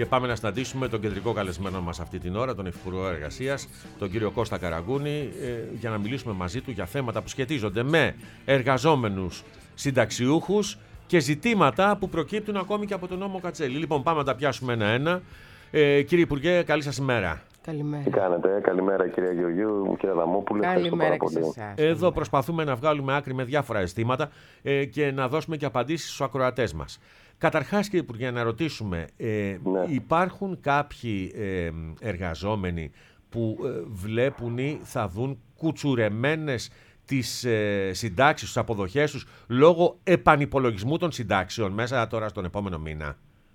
Και πάμε να συναντήσουμε τον κεντρικό καλεσμένο μας αυτή την ώρα, τον Υφυπουργό Εργασίας, τον κύριο Κώστα Καραγκούνη, για να μιλήσουμε μαζί του για θέματα που σχετίζονται με εργαζόμενους συνταξιούχους και ζητήματα που προκύπτουν ακόμη και από τον νόμο Κατσέλη. Λοιπόν, πάμε να τα πιάσουμε ένα-ένα. Κύριε Υπουργέ, καλή σας ημέρα. Καλημέρα. Τι κάνετε, καλημέρα κυρία Γεωργίου, κύριε Αδαμόπουλε. Καλημέρα και σε εσάς. Εδώ προσπαθούμε να βγάλουμε άκρη με διάφορα αισθήματα και να δώσουμε και απαντήσεις στους ακροατές μας. Καταρχάς, κύριε Υπουργέ, να ρωτήσουμε, υπάρχουν κάποιοι εργαζόμενοι που βλέπουν ή θα δουν κουτσουρεμένες τις συντάξεις, τις αποδοχές τους, λόγω επανυπολογισμού των συντάξεων μέσα τώρα στον επόμενο μήνα?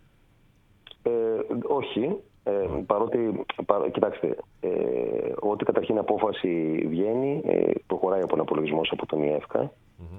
Όχι. Παρότι, κοιτάξτε, ό,τι καταρχήν απόφαση βγαίνει, προχωράει από απολογισμός από τον ΙΕΦΚΑ.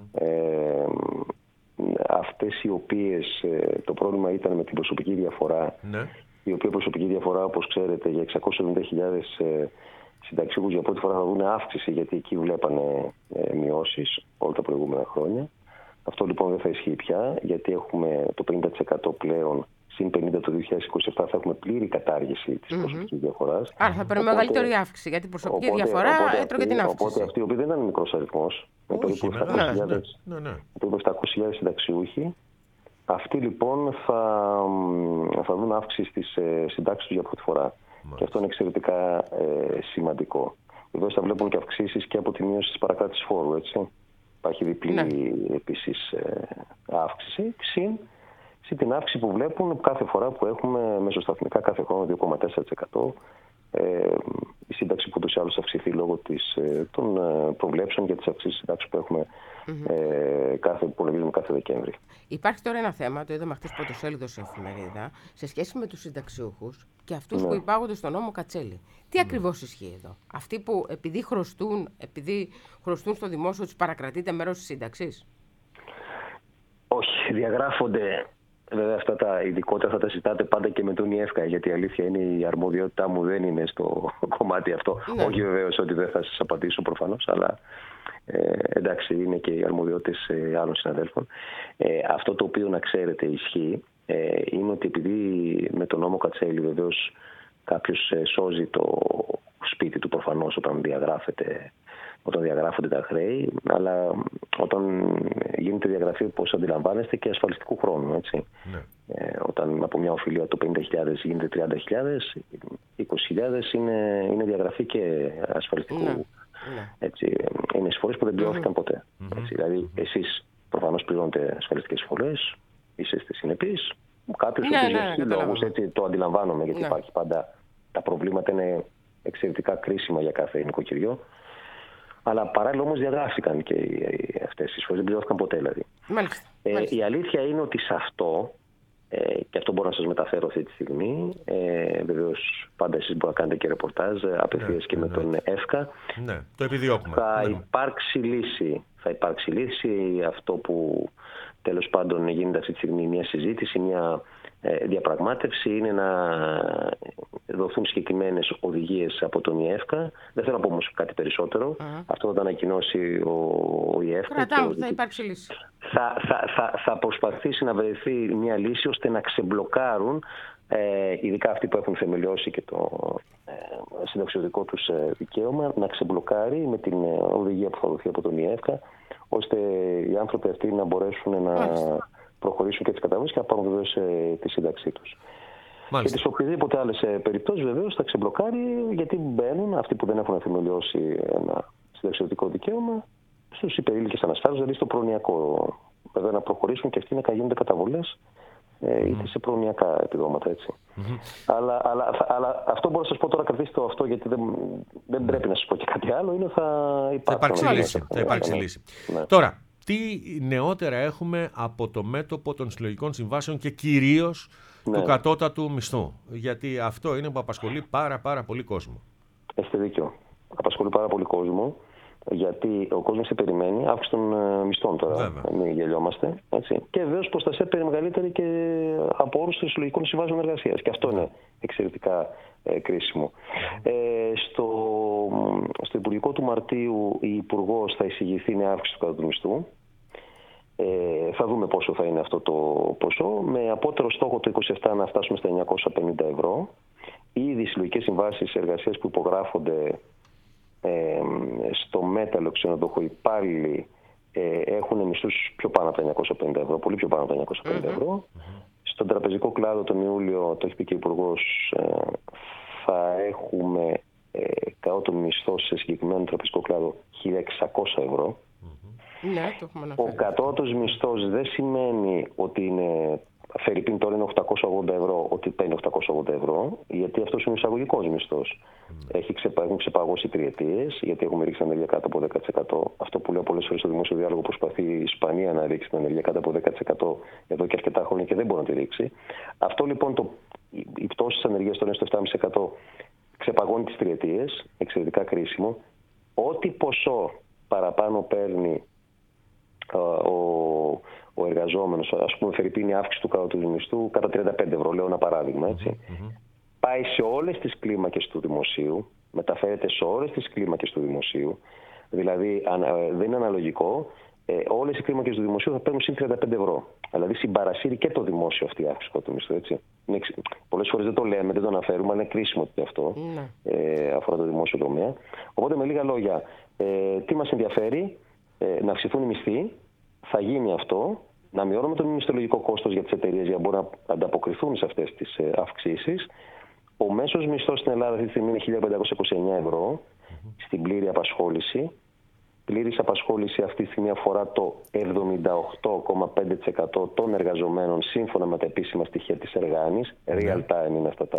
Αυτές οι οποίες το πρόβλημα ήταν με την προσωπική διαφορά, η οποία προσωπική διαφορά, όπως ξέρετε, για 670.000 συνταξιούχους για πρώτη φορά θα δουν αύξηση, γιατί εκεί βλέπανε μειώσεις όλα τα προηγούμενα χρόνια. Αυτό λοιπόν δεν θα ισχύει πια, γιατί έχουμε το 50% πλέον, συν 50 το 2027 θα έχουμε πλήρη κατάργηση της προσωπικής διαφοράς. Άρα θα παίρνει μεγαλύτερη αύξηση, γιατί η προσωπική διαφορά έτρωγε την αύξηση. Οπότε αυτοί οι οποίοι δεν ήταν μικρός αριθμός, με περίπου 700.000 συνταξιούχοι, αυτοί λοιπόν θα δουν αύξηση στις συντάξεις τους για πρώτη φορά. Και αυτό είναι εξαιρετικά σημαντικό. Βεβαίως θα βλέπουν και αυξήσεις και από τη μείωση της παρακράτησης φόρου, έτσι. Υπάρχει διπλή επίσης αύξηση, συν την αύξηση που βλέπουν κάθε φορά που έχουμε μεσοσταθμικά κάθε χρόνο 2,4%. Η σύνταξη που ούτως ή άλλως θα αυξηθεί λόγω των προβλέψεων για τις αυξήσεις συντάξεων που έχουμε που λογίζουμε κάθε Δεκέμβρη. Υπάρχει τώρα ένα θέμα, το είδαμε χθες πρωτοσέλιδο σε εφημερίδα, σε σχέση με τους συνταξιούχους και αυτούς που υπάγονται στον νόμο Κατσέλη. Τι ακριβώς ισχύει εδώ? Αυτοί που επειδή χρωστούν στο δημόσιο, τους παρακρατείται μέρος της σύνταξης? Όχι, διαγράφονται. Βέβαια αυτά τα ειδικότερα θα τα συζητάτε πάντα και με τον ΙΕΦΚΑ, γιατί η αλήθεια είναι η αρμοδιότητά μου δεν είναι στο κομμάτι αυτό. Όχι βεβαίως ότι δεν θα σας απαντήσω προφανώς, αλλά εντάξει, είναι και οι αρμοδιότητες άλλων συναδέλφων. Αυτό το οποίο να ξέρετε ισχύει είναι ότι επειδή με τον νόμο Κατσέλη βεβαίως κάποιος σώζει το σπίτι του προφανώς όταν διαγράφονται τα χρέη, αλλά όταν γίνεται διαγραφή, όπως αντιλαμβάνεστε, και ασφαλιστικού χρόνου. Έτσι. Όταν από μια οφειλία το 50.000 γίνεται 30.000, 20.000 είναι διαγραφή και ασφαλιστικού. Έτσι, είναι εισφορές που δεν πληρώθηκαν ποτέ. Έτσι, δηλαδή, εσείς προφανώς πληρώνετε ασφαλιστικές εισφορές, είστε συνεπείς. Κάποιος λόγους, έτσι το αντιλαμβάνομαι, γιατί υπάρχει πάντα. Τα προβλήματα είναι εξαιρετικά κρίσιμα για κάθε νοικοκυριό. Αλλά παράλληλα όμως διαγράφηκαν και αυτές οι εισφορές, δεν πληρώθηκαν ποτέ δηλαδή. Μάλιστα. Η αλήθεια είναι ότι σε αυτό, και αυτό μπορώ να σας μεταφέρω αυτή τη στιγμή, βεβαίως πάντα εσείς μπορείτε να κάνετε και ρεπορτάζ απευθείας και με τον ΕΦΚΑ. Ναι, το επιδιώκουμε. Θα υπάρξει λύση. Αυτό που τέλος πάντων γίνεται αυτή τη στιγμή, μια συζήτηση, μια διαπραγμάτευση, είναι να δοθούν συγκεκριμένες οδηγίες από τον ΙΕΦΚΑ. Δεν θέλω να πω όμως κάτι περισσότερο. Αυτό θα το ανακοινώσει ο ΙΕΦΚΑ. Κρατάω, θα υπάρξει λύση. Θα προσπαθήσει να βρεθεί μια λύση ώστε να ξεμπλοκάρουν, ειδικά αυτοί που έχουν θεμελιώσει και το συνταξιωτικό τους δικαίωμα, να ξεμπλοκάρει με την οδηγία που θα δοθεί από τον ΙΕΦΚΑ, ώστε οι άνθρωποι αυτοί να μπορέσουν να προχωρήσουν και τις καταβολές και να πάρουν βεβαίως τη σύνταξή τους. Και τις οποιαδήποτε άλλες περιπτώσεις βεβαίως θα ξεμπλοκάρει, γιατί μπαίνουν αυτοί που δεν έχουν θεμελιώσει ένα συνταξιωτικό δικαίωμα στους υπερήλικες ανασφάλειες, δηλαδή στο προνοιακό. Βέβαια να προχωρήσουν και αυτοί να γίνονται καταβολές είτε σε προνοιακά επιδόματα. Έτσι. Αλλά αυτό μπορώ να σας πω τώρα, κρατήστε αυτό, γιατί δεν πρέπει να σας πω και κάτι άλλο, είναι θα υπάρξει λύση. Τώρα, τι νεότερα έχουμε από το μέτωπο των συλλογικών συμβάσεων και κυρίως του κατώτατου μισθού? Γιατί αυτό είναι που απασχολεί πάρα πολύ κόσμο. Έχετε δίκιο. Απασχολεί πάρα πολύ κόσμο, γιατί ο κόσμος περιμένει αύξηση των μισθών τώρα. Μην γελιόμαστε. Έτσι. Και βεβαίως προστασία μεγαλύτερη και από όρους των συλλογικών συμβάσεων εργασίας. Και αυτό είναι εξαιρετικά κρίσιμο. Στο Υπουργικό του Μαρτίου η Υπουργός θα εισηγηθεί μια αύξηση του κατώτατου μισθού. Θα δούμε πόσο θα είναι αυτό το ποσό. Με απότερο στόχο το 27 να φτάσουμε στα 950 ευρώ. Ήδη οι συλλογικές συμβάσεις εργασίας που υπογράφονται στο μέταλλο ξενοδοχείο υπάλληλοι έχουν μισθούς πιο πάνω από τα 950 ευρώ, πολύ πιο πάνω από τα 950 ευρώ. Στον τραπεζικό κλάδο τον Ιούλιο, το έχει πει και ο Υπουργός, θα έχουμε κατώτατο μισθό σε συγκεκριμένο τραπεζικό κλάδο 1.600 ευρώ. Ναι, το έχουμε αναφέρει. Ο κατώτατος μισθός δεν σημαίνει ότι είναι, φερειπίν τώρα είναι 880 ευρώ, ότι παίρνει 880 ευρώ, γιατί αυτός είναι ο εισαγωγικός μισθός. Έχουν ξεπαγώσει τριετίες, γιατί έχουμε ρίξει την ανεργία κάτω από 10%. Αυτό που λέω πολλές φορές στο δημόσιο διάλογο, προσπαθεί η Ισπανία να ρίξει την ανεργία κάτω από 10% εδώ και αρκετά χρόνια και δεν μπορεί να τη ρίξει. Αυτό λοιπόν, η πτώση της ανεργίας τώρα είναι στο 7,5%, ξεπαγώνει τις τριετίες, εξαιρετικά κρίσιμο. Ό,τι ποσό παραπάνω παίρνει ο εργαζόμενος, ας πούμε, φερειπίνει αύξηση του κατώτατου μισθού κατά 35 ευρώ, λέω ένα παράδειγμα, έτσι. Πάει σε όλες τις κλίμακες του δημοσίου, μεταφέρεται σε όλες τις κλίμακες του δημοσίου, δηλαδή δεν είναι αναλογικό, όλες οι κλίμακες του δημοσίου θα παίρνουν συν 35 ευρώ. Δηλαδή συμπαρασύρει και το δημόσιο αυτή η αύξηση του μισθού, έτσι. Πολλές φορές δεν το λέμε, δεν το αναφέρουμε, αλλά είναι κρίσιμο ότι αυτό αφορά το δημόσιο τομέα. Οπότε με λίγα λόγια, τι μας ενδιαφέρει? Να αυξηθούν οι μισθοί, θα γίνει αυτό, να μειώνουμε το μισθολογικό κόστος για τις εταιρείες για να μπορούν να ανταποκριθούν σε αυτές τις αυξήσεις. Ο μέσος μισθός στην Ελλάδα αυτή τη στιγμή είναι 1.529 ευρώ στην πλήρη απασχόληση. Πλήρης απασχόληση αυτή τη στιγμή αφορά το 78,5% των εργαζομένων σύμφωνα με τα επίσημα στοιχεία της Εργάνης. Real time είναι αυτά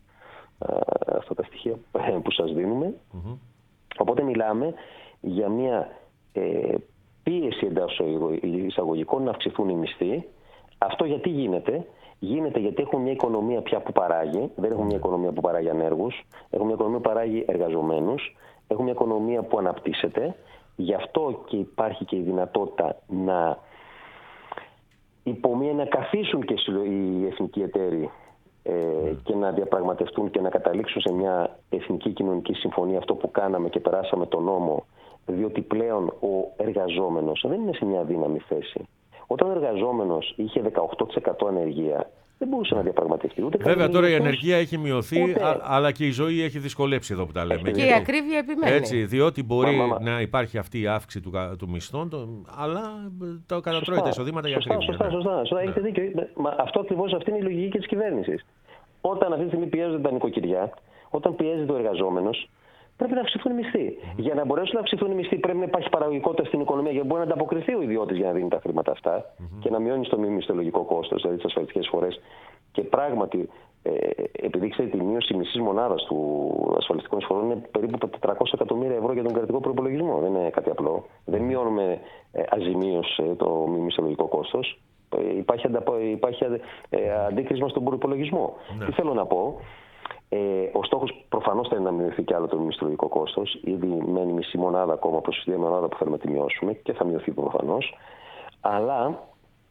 τα στοιχεία που σας δίνουμε. Οπότε μιλάμε για μια πίεση εντός εισαγωγικών να αυξηθούν οι μισθοί. Αυτό γιατί γίνεται? Γίνεται γιατί έχουμε μια οικονομία πια που παράγει. Δεν έχουμε μια οικονομία που παράγει ανέργους. Έχουμε μια οικονομία που παράγει εργαζομένους. Έχουμε μια οικονομία που αναπτύσσεται. Γι' αυτό και υπάρχει και η δυνατότητα να υπομείνει να καθίσουν και οι εθνικοί εταίροι και να διαπραγματευτούν και να καταλήξουν σε μια εθνική κοινωνική συμφωνία, αυτό που κάναμε και περάσαμε τον νόμο, διότι πλέον ο εργαζόμενος δεν είναι σε μια αδύναμη θέση. Όταν ο εργαζόμενος είχε 18% ανεργία, δεν μπορούσε να διαπραγματευτεί. Βέβαια τώρα η ανεργία έχει μειωθεί, αλλά και η ζωή έχει δυσκολέψει εδώ που τα λέμε. Και η ακρίβεια επιμένει. Έτσι, διότι μπορεί να υπάρχει αυτή η αύξηση του μισθών, αλλά το κατατρώει τα εισοδήματα για ακρίβεια. Σωστά. Έχετε δίκιο. Αυτό ακριβώς, αυτή είναι η λογική και της κυβέρνησης. Όταν αυτή τη στιγμή πιέζονται τα νοικοκυριά, όταν πιέζεται ο εργαζόμενος, πρέπει να αυξηθούν οι μισθοί. Για να μπορέσουν να αυξηθούν οι μισθοί, πρέπει να υπάρχει παραγωγικότητα στην οικονομία για να μπορεί να ανταποκριθεί ο ιδιώτης για να δίνει τα χρήματα αυτά και να μειώνει το μη μισθολογικό κόστος, δηλαδή τις ασφαλιστικές φορές. Και πράγματι, επειδή ξέρετε, η μείωση μισής μονάδας του ασφαλιστικών εισφορών είναι περίπου 400 εκατομμύρια ευρώ για τον κρατικό προϋπολογισμό. Δεν είναι κάτι απλό. Δεν μειώνουμε αζημίως το μη μισθολογικό κόστος. Υπάρχει αντίκρισμα στον προϋπολογισμό. Τι θέλω να πω? Ο στόχος προφανώς θα είναι να μειωθεί κι άλλο το μισθολογικό κόστος. Ήδη μένει μισή μονάδα ακόμα προς τη μονάδα που θέλουμε να τη μειώσουμε και θα μειωθεί προφανώς. Αλλά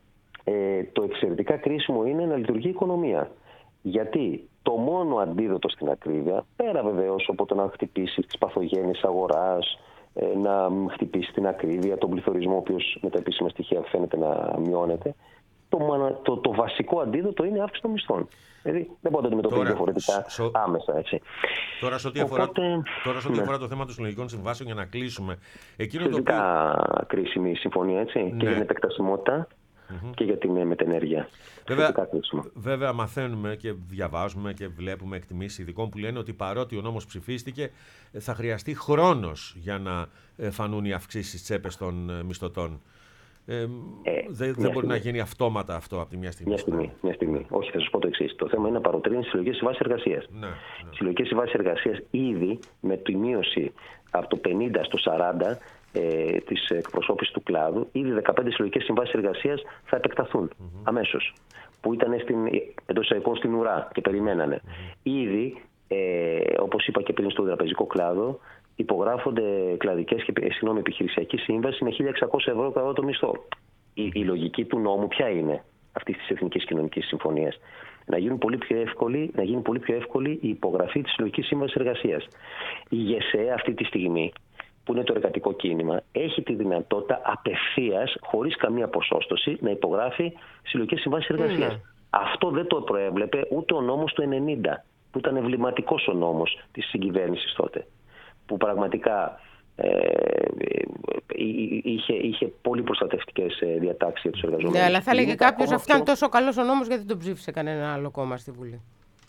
το εξαιρετικά κρίσιμο είναι να λειτουργεί η οικονομία. Γιατί το μόνο αντίδοτο στην ακρίβεια, πέρα βεβαίως από το να χτυπήσει τις παθογένειες αγοράς, να χτυπήσει την ακρίβεια, τον πληθωρισμό, ο οποίος με τα επίσημα στοιχεία φαίνεται να μειώνεται, το βασικό αντίδοτο είναι η αύξηση των μισθών. Δηλαδή δεν μπορεί να το αντιμετωπίσει διαφορετικά άμεσα. Έτσι. Τώρα, σε ό,τι αφορά το θέμα των συλλογικών συμβάσεων, για να κλείσουμε. Φυσικά κρίσιμη η συμφωνία, έτσι, και για την επεκτασιμότητα και για την μετενέργεια. Βέβαια, μαθαίνουμε και διαβάζουμε και βλέπουμε εκτιμήσεις ειδικών που λένε ότι παρότι ο νόμος ψηφίστηκε, θα χρειαστεί χρόνος για να φανούν οι αυξήσεις στις τσέπες των μισθωτών. Δεν μπορεί να γίνει αυτόματα αυτό από τη μια στιγμή. Μια στιγμή. Όχι, θα σας πω το εξής. Το θέμα είναι να παροτρύνει τις συλλογικές συμβάσεις εργασίας. Οι συλλογικές συμβάσεις εργασίας ήδη με τη μείωση από το 50 στο 40 της εκπροσώπησης του κλάδου, ήδη 15 συλλογικές συμβάσεις εργασίας θα επεκταθούν αμέσως. Που ήταν εντός εισαγωγικών στην ουρά και περιμένανε. Ήδη, όπως είπα και πριν στον τραπεζικό κλάδο, υπογράφονται επιχειρησιακή σύμβαση με 1.600 ευρώ κατά το μισθό. Η λογική του νόμου ποια είναι αυτής της Εθνικής Κοινωνικής Συμφωνίας? Να γίνει πολύ πιο εύκολη η υπογραφή της συλλογικής σύμβασης εργασίας. Η ΓΕΣΕ αυτή τη στιγμή που είναι το εργατικό κίνημα, έχει τη δυνατότητα απευθείας, χωρίς καμία ποσόστοση, να υπογράφει συλλογικές συμβάσεις εργασίας. Αυτό δεν το προέβλεπε ούτε ο νόμος του 90, που ήταν εμβληματικός ο νόμος της συγκυβέρνησης τότε, που πραγματικά είχε πολύ προστατευτικές διατάξεις για τους εργαζομένους. Ναι, αλλά θα έλεγε κάποιος αυτό ήταν τόσο καλός ο νόμος, γιατί τον ψήφισε κανένα άλλο κόμμα στη Βουλή.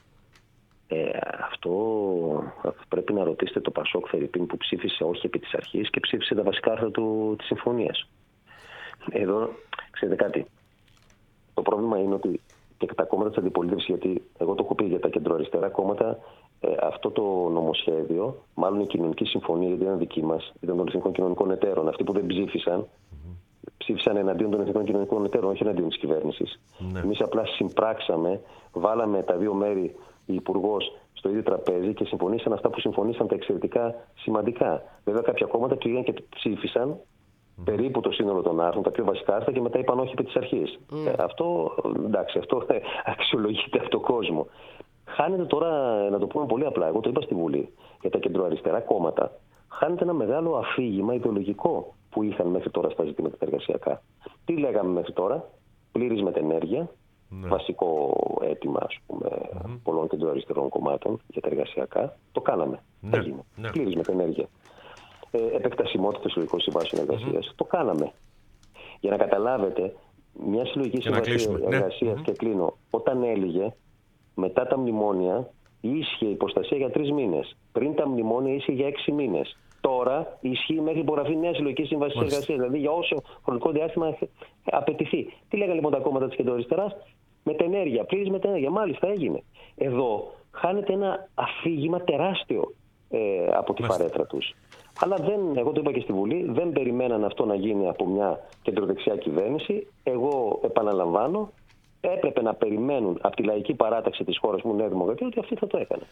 Αυτό πρέπει να ρωτήσετε το Πασόκ Φερρυπίν, που ψήφισε όχι επί της αρχής και ψήφισε τα βασικά άρθρα της συμφωνίας. Εδώ, ξέρετε κάτι, το πρόβλημα είναι ότι και τα κόμματα της αντιπολίτευσης, γιατί εγώ το έχω πει για τα κεντροαριστερά κόμματα, αυτό το νομοσχέδιο, μάλλον η κοινωνική συμφωνία, γιατί ήταν δική μας, ήταν των εθνικών κοινωνικών εταίρων, αυτοί που δεν ψήφισαν, ψήφισαν εναντίον των εθνικών κοινωνικών εταίρων, όχι εναντίον της κυβέρνησης. Εμείς απλά συμπράξαμε, βάλαμε τα δύο μέρη, η Υπουργός, στο ίδιο τραπέζι και συμφωνήσαν αυτά που συμφωνήσαν τα εξαιρετικά σημαντικά. Βέβαια, κάποια κόμματα πήγαν και ψήφισαν περίπου το σύνολο των άρθρων, τα πιο βασικά άρθρα, και μετά είπαν όχι επί της αρχής. Αυτό, εντάξει, αυτό αξιολογείται από τον κόσμο. Χάνεται τώρα, να το πούμε πολύ απλά, εγώ το είπα στη Βουλή, για τα κεντροαριστερά κόμματα, χάνεται ένα μεγάλο αφήγημα ιδεολογικό που είχαν μέχρι τώρα στα ζητήματα τα εργασιακά. Τι λέγαμε μέχρι τώρα? Πλήρης μετενέργεια, βασικό αίτημα, ας πούμε, πολλών κεντροαριστερών κομμάτων για τα εργασιακά. Το κάναμε. Έγινε. Πλήρης μετενέργεια. Επεκτασιμότητα των συλλογικών συμβάσεων εργασίας. Το κάναμε. Για να καταλάβετε, μια συλλογική συμβασία εργασίας, και κλείνω, όταν έλυγε, μετά τα μνημόνια ίσχυε η προστασία για 3 μήνες. Πριν τα μνημόνια ίσχυε για 6 μήνες. Τώρα ισχύει μέχρι υπογραφή νέα συλλογική σύμβαση εργασίας, δηλαδή για όσο χρονικό διάστημα απαιτηθεί. Τι λέγανε λοιπόν τα κόμματα της κεντροαριστεράς? Μετενέργεια, πλήρης μετενέργεια. Μάλιστα έγινε. Εδώ χάνεται ένα αφήγημα τεράστιο από τη φαρέτρα τους. Αλλά εγώ το είπα και στη Βουλή, δεν περιμέναν αυτό να γίνει από μια κεντροδεξιά κυβέρνηση. Εγώ επαναλαμβάνω, έπρεπε να περιμένουν από τη λαϊκή παράταξη της χώρας μου, Νέα Δημοκρατία, ότι αυτή θα το έκανε.